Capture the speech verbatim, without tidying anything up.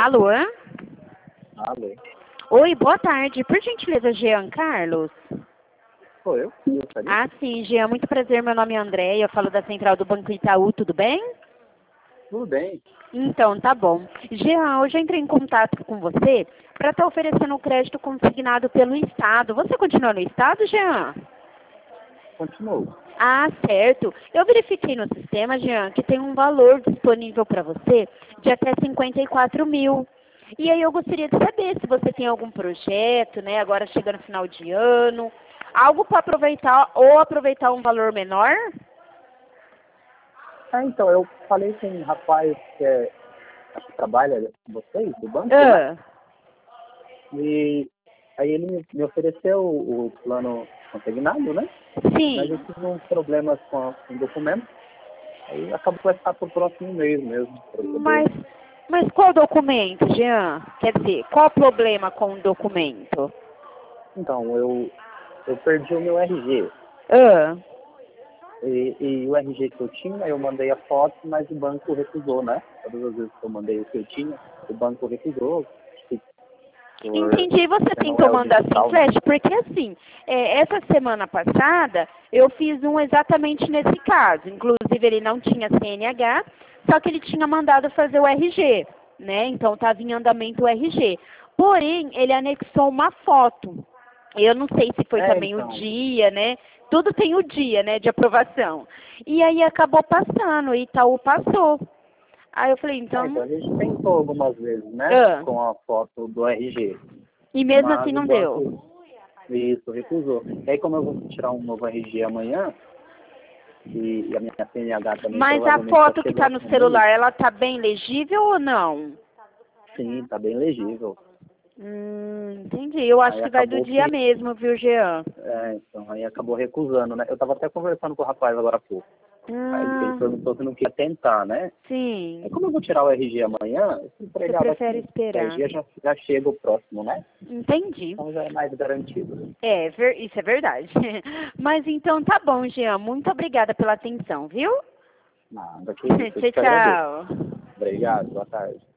Alô? Alô? Oi, boa tarde. Por gentileza, Jean Carlos? Sou eu? Gostaria? Ah, sim, Jean, muito prazer. Meu nome é André, eu falo da Central do Banco Itaú, tudo bem? Tudo bem. Então, tá bom. Jean, hoje eu entrei em contato com você para estar oferecendo o crédito consignado pelo Estado. Você continua no Estado, Jean? Continuo. Ah, certo. Eu verifiquei no sistema, Jean, que tem um valor disponível para você de até cinquenta e quatro mil. E aí eu gostaria de saber se você tem algum projeto, né, agora chegando no final de ano, algo para aproveitar ou aproveitar um valor menor? Ah, então, eu falei com um rapaz que é, acho que trabalha com vocês, do banco, né? Ah, E aí ele me, me ofereceu o plano consignado, né? Mas eu sim. tive uns problemas com, com o documento. Aí acabou que vai ficar pro próximo mês mesmo, para poder. Mas, mas qual documento, Jean? Quer dizer, qual o problema com o documento? Então, eu, eu perdi o meu R G. Ah, E, e o R G que eu tinha, eu mandei a foto, mas o banco recusou, né? Todas as vezes que eu mandei o que eu tinha, o banco recusou. Por, entendi. Você porque não tentou é o mandar sem digital, né? flash? Porque assim, é, essa semana passada eu fiz um exatamente nesse caso. Inclusive ele não tinha C N H, só que ele tinha mandado fazer o R G, né? Então estava em andamento o R G. Porém, ele anexou uma foto. Eu não sei se foi É, também o então. dia, né? Tudo tem o dia, né, de aprovação. E aí acabou passando, o Itaú passou. Aí eu falei, É, então então, a gente tentou algumas vezes, né? ah, Com a foto do R G. e mesmo assim Mas o não deu. banco, isso, recusou. E aí, como eu vou tirar um novo R G amanhã, e, e a minha C N H também Mas a provavelmente vai foto que chegar está no com ele, celular, ela tá bem legível ou não? sim, tá bem legível. Hum, entendi. Eu acho Aí que vai do acabou dia que, mesmo, viu, Jean? é, então, aí acabou recusando, né? Eu tava até conversando com o rapaz agora há pouco. Aí ele Ah, perguntou se não queria tentar, né? Aí sim. como eu vou tirar o R G amanhã, se Você entregava prefere aqui, o esperar. R G já, já chega o próximo, né? Entendi. Então já é mais garantido. É, ver- isso é verdade. Mas então tá bom, Jean. Muito obrigada pela atenção, viu? Nada, que isso, eu Tchau, te agradeço. tchau. Obrigado, boa tarde.